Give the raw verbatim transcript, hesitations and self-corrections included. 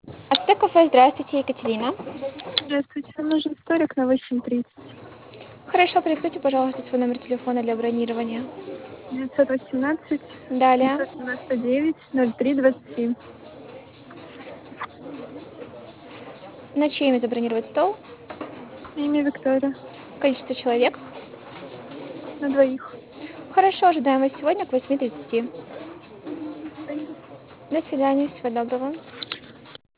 Ацтек кафе, здравствуйте, Екатерина. Здравствуйте, нам нужен столик на восемь тридцать. Хорошо, продиктуйте, пожалуйста, свой номер телефона для бронирования. девятьсот восемнадцать Далее. семьсот девяносто девять ноль три двадцать семь. На чье имя забронировать стол? Имя Виктория. Количество человек? На двоих. Хорошо, ожидаем вас сегодня к восьми тридцати. Спасибо. До свидания, всего доброго.